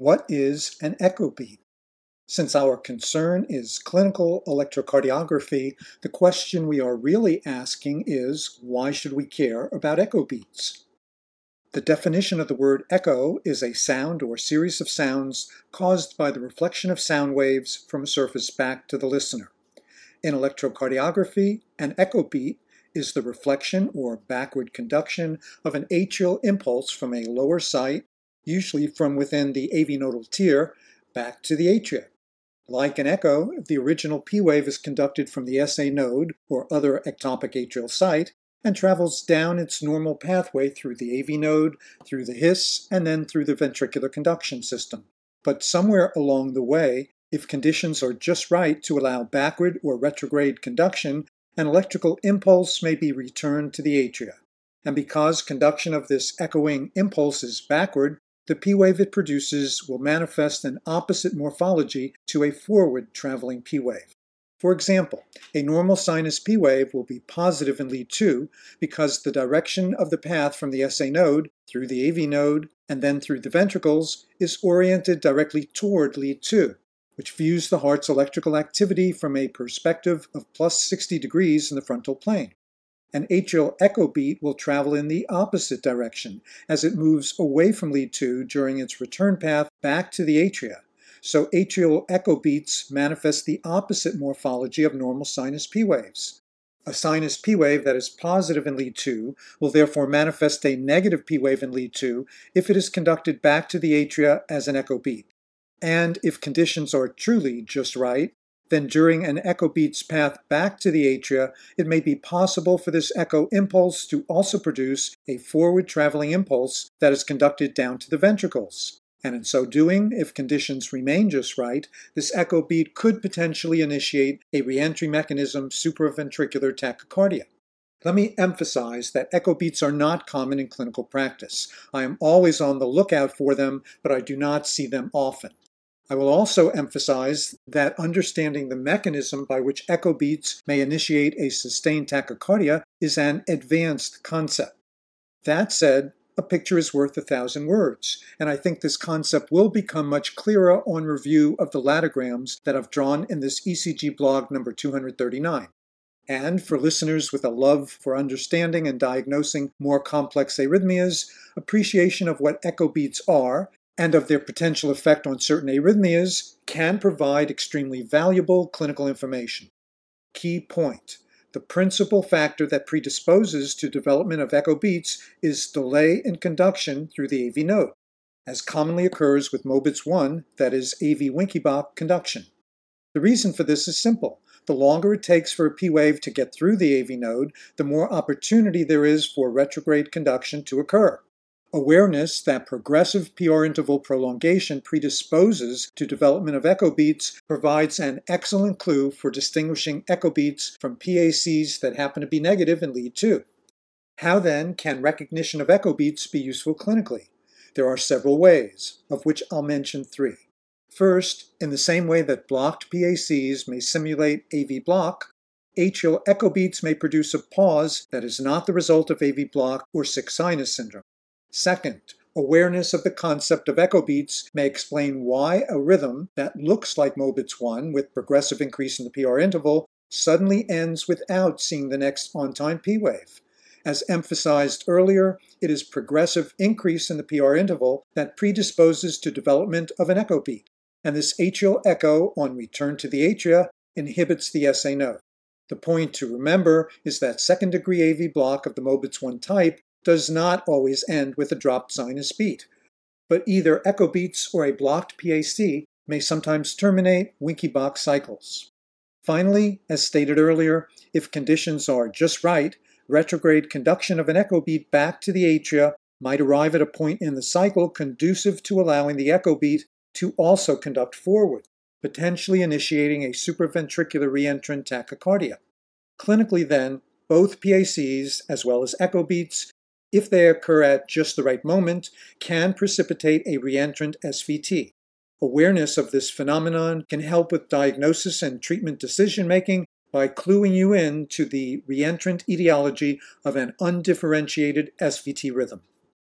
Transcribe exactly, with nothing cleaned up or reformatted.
What is an echo beat? Since our concern is clinical electrocardiography, the question we are really asking is, why should we care about echo beats? The definition of the word echo is a sound or series of sounds caused by the reflection of sound waves from a surface back to the listener. In electrocardiography, an echo beat is the reflection or backward conduction of an atrial impulse from a lower site, usually from within the A V nodal tier, back to the atria. Like an echo, if the original P wave is conducted from the S A node or other ectopic atrial site and travels down its normal pathway through the A V node, through the His, and then through the ventricular conduction system. But somewhere along the way, if conditions are just right to allow backward or retrograde conduction, an electrical impulse may be returned to the atria. And because conduction of this echoing impulse is backward, the P wave it produces will manifest an opposite morphology to a forward traveling P wave. For example, a normal sinus P wave will be positive in lead two because the direction of the path from the S A node through the A V node and then through the ventricles is oriented directly toward lead two, which views the heart's electrical activity from a perspective of plus sixty degrees in the frontal plane. An atrial echo beat will travel in the opposite direction as it moves away from lead two during its return path back to the atria. So atrial echo beats manifest the opposite morphology of normal sinus P waves. A sinus P wave that is positive in lead two will therefore manifest a negative P wave in lead two if it is conducted back to the atria as an echo beat. And if conditions are truly just right, then during an echo beat's path back to the atria, it may be possible for this echo impulse to also produce a forward traveling impulse that is conducted down to the ventricles. And in so doing, if conditions remain just right, this echo beat could potentially initiate a reentry mechanism supraventricular tachycardia. Let me emphasize that echo beats are not common in clinical practice. I am always on the lookout for them, but I do not see them often. I will also emphasize that understanding the mechanism by which echo beats may initiate a sustained tachycardia is an advanced concept. That said, a picture is worth a thousand words, and I think this concept will become much clearer on review of the ladograms that I've drawn in this E C G blog number two hundred thirty-nine. And for listeners with a love for understanding and diagnosing more complex arrhythmias, appreciation of what echo beats are and of their potential effect on certain arrhythmias can provide extremely valuable clinical information. Key point. The principal factor that predisposes to development of echo beats is delay in conduction through the A V node, as commonly occurs with Mobitz one, that is A V Winkie-Bach conduction. The reason for this is simple. The longer it takes for a P wave to get through the A V node, the more opportunity there is for retrograde conduction to occur. Awareness that progressive P R interval prolongation predisposes to development of echo beats provides an excellent clue for distinguishing echo beats from P A Cs that happen to be negative in lead two. How then can recognition of echo beats be useful clinically? There are several ways, of which I'll mention three. First, in the same way that blocked P A Cs may simulate A V block, atrial echo beats may produce a pause that is not the result of A V block or sick sinus syndrome. Second, awareness of the concept of echo beats may explain why a rhythm that looks like Mobitz one with progressive increase in the P R interval suddenly ends without seeing the next on-time P wave. As emphasized earlier, it is progressive increase in the P R interval that predisposes to development of an echo beat, and this atrial echo on return to the atria inhibits the S A node. The point to remember is that second-degree A V block of the Mobitz one type does not always end with a dropped sinus beat, but either echo beats or a blocked P A C may sometimes terminate Winkie-Bach cycles. Finally, as stated earlier, if conditions are just right, retrograde conduction of an echo beat back to the atria might arrive at a point in the cycle conducive to allowing the echo beat to also conduct forward, potentially initiating a supraventricular reentrant tachycardia. Clinically then, both P A Cs as well as echo beats, if they occur at just the right moment, can precipitate a reentrant S V T. Awareness of this phenomenon can help with diagnosis and treatment decision-making by cluing you in to the reentrant etiology of an undifferentiated S V T rhythm.